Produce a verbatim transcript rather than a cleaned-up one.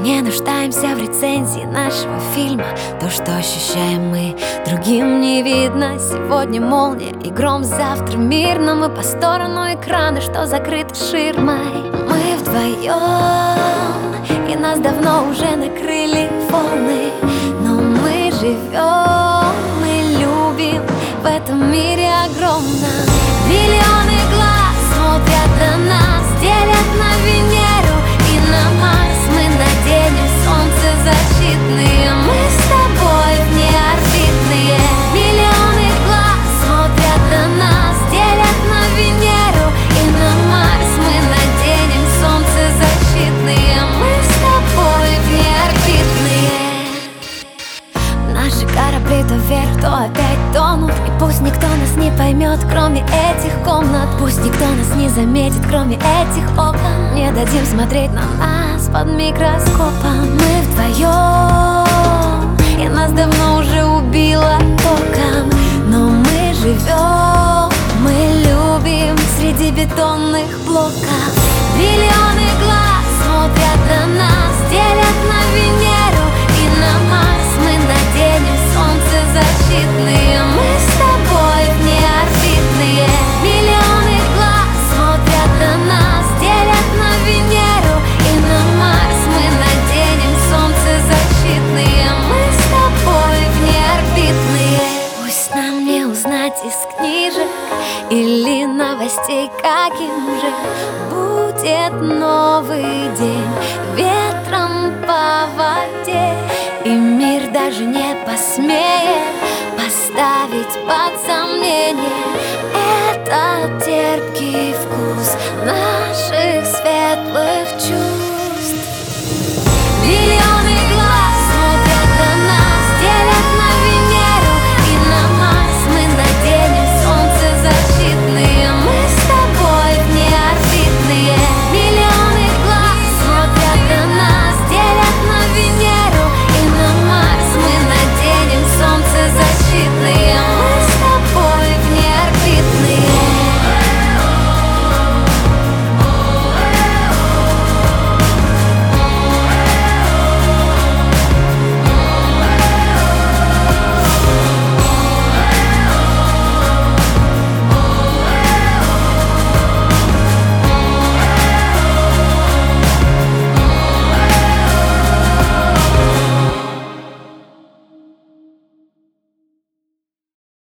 не нуждаемся в рецензии нашего фильма. То, что ощущаем мы, другим не видно. Сегодня молния и гром, завтра мирно. Мы по сторону экрана, что закрыты ширмой. Мы вдвоем, и нас давно уже накрыли волны. Но мы живем, мы любим в этом мире огромном. Миллионы глаз смотрят на нас, делят на Венеру и на Марс. Мы наденем солнцезащитные, мы с тобой внеорбитные. Миллионы глаз смотрят на нас, делят на Венеру и на Марс. Мы наденем солнцезащитные, мы с тобой внеорбитные. Наши корабли то вверх, то опять тонут. И пусть никто нас не поймет, кроме этих комнат. Пусть никто нас не заметит, кроме этих окон. Не дадим смотреть на нас под микроскопом. Мы вдвоем, и нас давно уже убило током. Но мы живем, мы любим среди бетонных блоков. Миллионы глаз смотрят на нас, делят на Венеру и на Марс. Мы наденем солнцезащитные, мы с тобой внеорбитные. Миллионы глаз смотрят на нас, делят на Венеру и на Марс. Мы наденем солнцезащитные, мы с тобой внеорбитные. Пусть нам не узнать из книжек или новостей, каким же будет новый день ветром по воде. И мир даже не посмеет поставить под сомнение этот терпкий вкус наших светлых чувств.